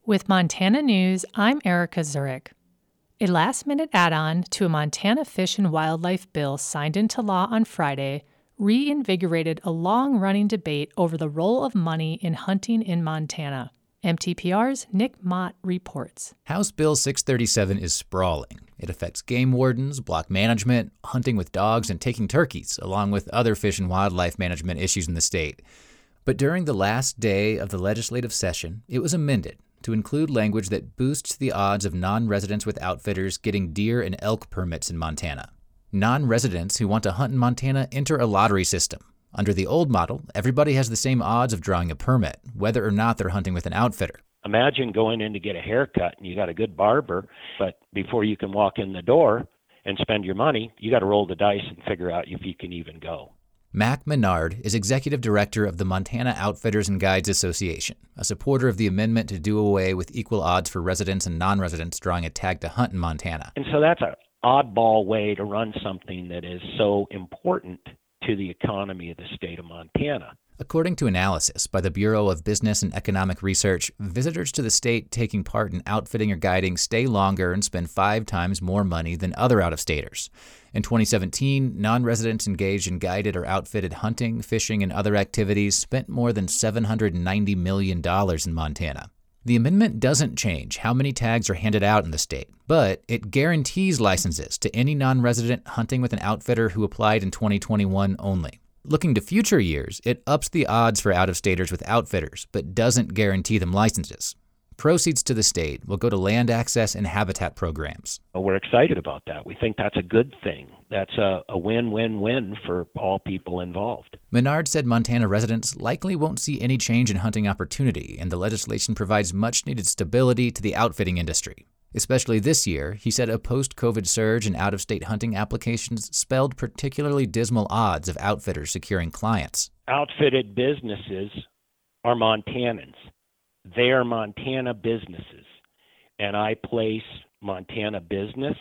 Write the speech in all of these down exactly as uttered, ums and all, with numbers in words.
With Montana News, I'm Erica Zurich. A last-minute add-on to a Montana Fish and Wildlife bill signed into law on Friday reinvigorated a long-running debate over the role of money in hunting in Montana. M T P R's Nick Mott reports. House Bill six thirty-seven is sprawling. It affects game wardens, block management, hunting with dogs, and taking turkeys, along with other fish and wildlife management issues in the state. But during the last day of the legislative session, it was amended to include language that boosts the odds of non-residents with outfitters getting deer and elk permits in Montana. Non-residents who want to hunt in Montana enter a lottery system. Under the old model, everybody has the same odds of drawing a permit, whether or not they're hunting with an outfitter. Imagine going in to get a haircut and you got a good barber, but before you can walk in the door and spend your money, you got to roll the dice and figure out if you can even go. Mac Menard is executive director of the Montana Outfitters and Guides Association, a supporter of the amendment to do away with equal odds for residents and non-residents drawing a tag to hunt in Montana. And so that's an oddball way to run something that is so important to the economy of the state of Montana. According to analysis by the Bureau of Business and Economic Research, visitors to the state taking part in outfitting or guiding stay longer and spend five times more money than other out-of-staters. In twenty seventeen, non-residents engaged in guided or outfitted hunting, fishing, and other activities spent more than seven hundred ninety million dollars in Montana. The amendment doesn't change how many tags are handed out in the state, but it guarantees licenses to any non-resident hunting with an outfitter who applied in twenty twenty-one only. Looking to future years, it ups the odds for out-of-staters with outfitters, but doesn't guarantee them licenses. Proceeds to the state will go to land access and habitat programs. We're excited about that. We think that's a good thing. That's a, a win-win-win for all people involved. Menard said Montana residents likely won't see any change in hunting opportunity, and the legislation provides much-needed stability to the outfitting industry. Especially this year, he said a post-COVID surge in out-of-state hunting applications spelled particularly dismal odds of outfitters securing clients. Outfitted businesses are Montanans. They are Montana businesses, and I place Montana business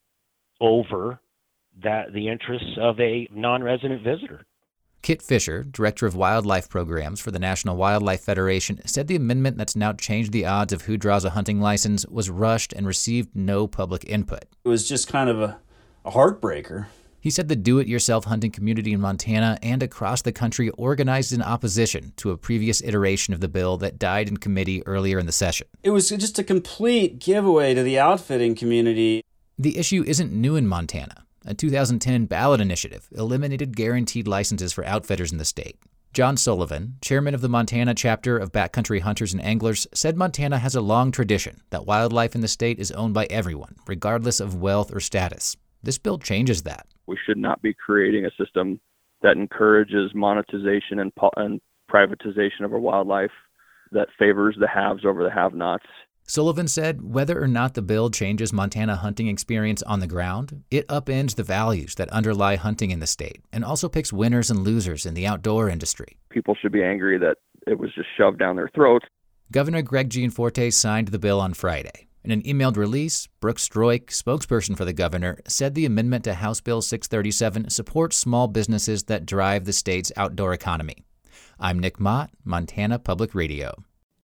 over that the interests of a non-resident visitor. Kit Fisher, director of wildlife programs for the National Wildlife Federation, said the amendment that's now changed the odds of who draws a hunting license was rushed and received no public input. It was just kind of a, a heartbreaker. He said the do-it-yourself hunting community in Montana and across the country organized in opposition to a previous iteration of the bill that died in committee earlier in the session. It was just a complete giveaway to the outfitting community. The issue isn't new in Montana. A two thousand ten ballot initiative eliminated guaranteed licenses for outfitters in the state. John Sullivan, chairman of the Montana chapter of Backcountry Hunters and Anglers, said Montana has a long tradition that wildlife in the state is owned by everyone, regardless of wealth or status. This bill changes that. We should not be creating a system that encourages monetization and, po- and privatization of our wildlife, that favors the haves over the have-nots. Sullivan said whether or not the bill changes Montana hunting experience on the ground, it upends the values that underlie hunting in the state and also picks winners and losers in the outdoor industry. People should be angry that it was just shoved down their throats. Governor Greg Gianforte signed the bill on Friday. In an emailed release, Brooke Stroik, spokesperson for the governor, said the amendment to House Bill six thirty-seven supports small businesses that drive the state's outdoor economy. I'm Nick Mott, Montana Public Radio.